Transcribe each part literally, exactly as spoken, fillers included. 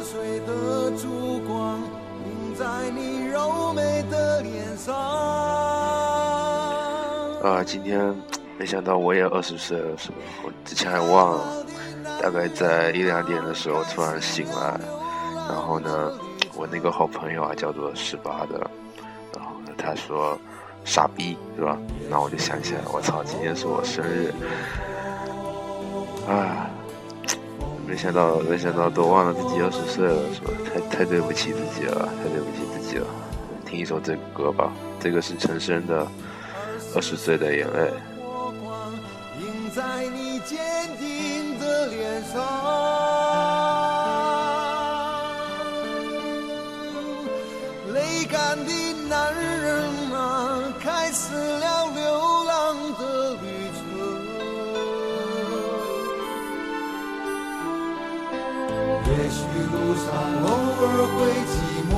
岁的烛光映在你柔美的脸上。 啊，今天没想到我也二十岁了，是吧？我之前还忘了，大概在一两点的时候突然醒来，然后呢，我那个好朋友啊，叫做十八的，然后呢，他说傻逼，是吧？那我就想起来，我操，今天是我生日，啊，没想到，没想到都忘了自己二十岁了，是吧？太太对不起自己了，太对不起自己了。听一首这个歌吧，这个是陈升的《二十岁的眼泪》。 映在你坚定的脸上，泪干的男人啊，开始了流浪的旅程。也许路上偶尔会寂寞，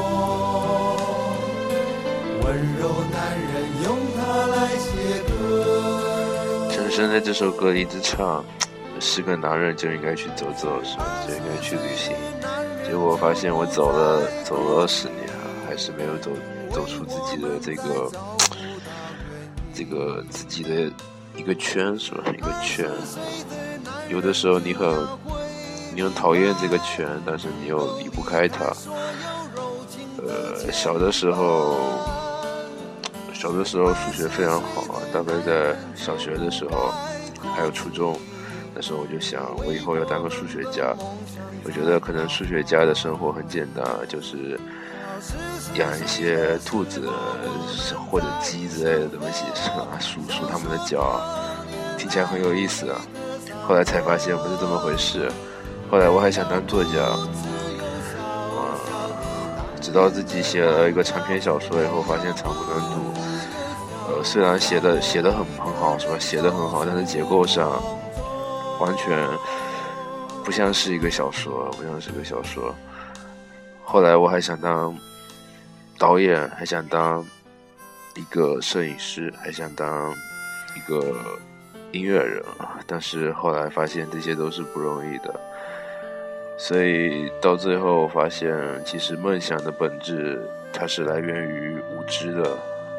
温柔男人用它来写歌。 陈升在这首歌里一直唱，是个男人就应该去走走，是吧？就应该去旅行。结果我发现我走了走了二十年啊，还是没有走走出自己的这个这个自己的一个圈，是吧？一个圈。有的时候你很你很讨厌这个圈，但是你又离不开它。呃，小的时候。小的时候数学非常好啊，大概在小学的时候，还有初中，那时候我就想，我以后要当个数学家。我觉得可能数学家的生活很简单，就是养一些兔子或者鸡之类的东西，数数他们的脚，听起来很有意思啊。后来才发现不是这么回事。后来我还想当作家，呃，直到自己写了一个长篇小说以后，发现惨不忍睹。呃，虽然写的写的很很好，是吧？写的很好，但是结构上完全不像是一个小说，不像是一个小说。后来我还想当导演，还想当一个摄影师，还想当一个音乐人，但是后来发现这些都是不容易的。所以到最后发现，其实梦想的本质，它是来源于无知的。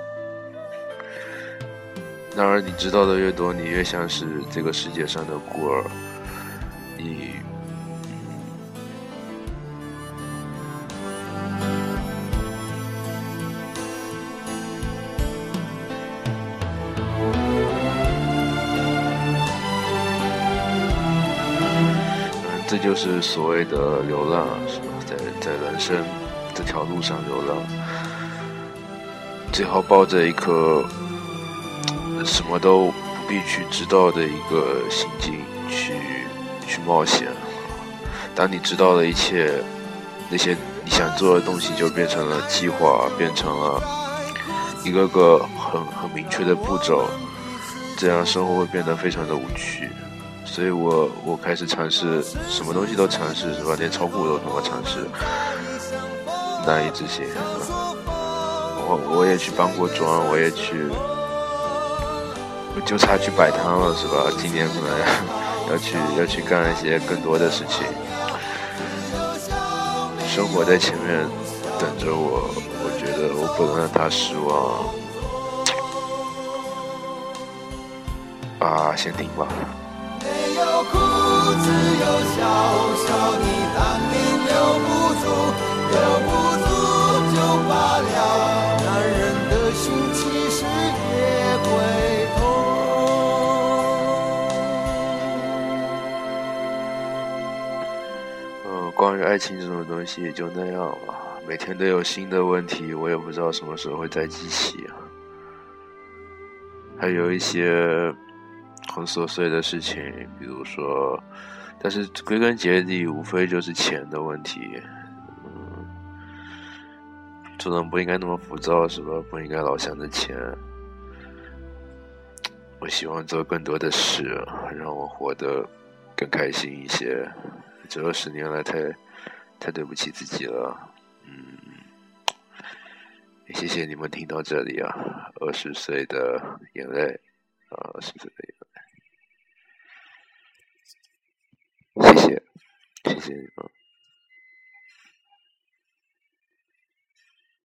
然而你知道的越多，你越像是这个世界上的孤儿。你嗯，这就是所谓的流浪，是吧？在在人生这条路上流浪，最好抱着一颗什么都不必去知道的一个心境去去冒险。当你知道了一切，那些你想做的东西就变成了计划，变成了一个个很很明确的步骤，这样生活会变得非常的无趣。所以我我开始尝试什么东西都尝试，是吧？连炒股都他妈尝试，难以置信。我我也去帮过庄，我也去。我就差去摆摊了，是吧？今年可能要去要去干一些更多的事情。生活在前面等着我，我觉得我不能让他失望。啊，先停吧。 没有哭，只有笑，笑你当年留不住，留不住就罢了。男人的心其实也会痛。 关于爱情这种东西也就那样了，每天都有新的问题，我也不知道什么时候会再激起。还有一些很琐碎的事情，比如说，但是归根结底无非就是钱的问题。嗯，做人不应该那么浮躁，是吧？不应该老想着钱。我希望做更多的事，让我活得更开心一些。这二十年来太太对不起自己了，嗯，谢谢你们听到这里啊，二十岁的眼泪啊，二十岁的眼泪，谢谢，谢谢你们。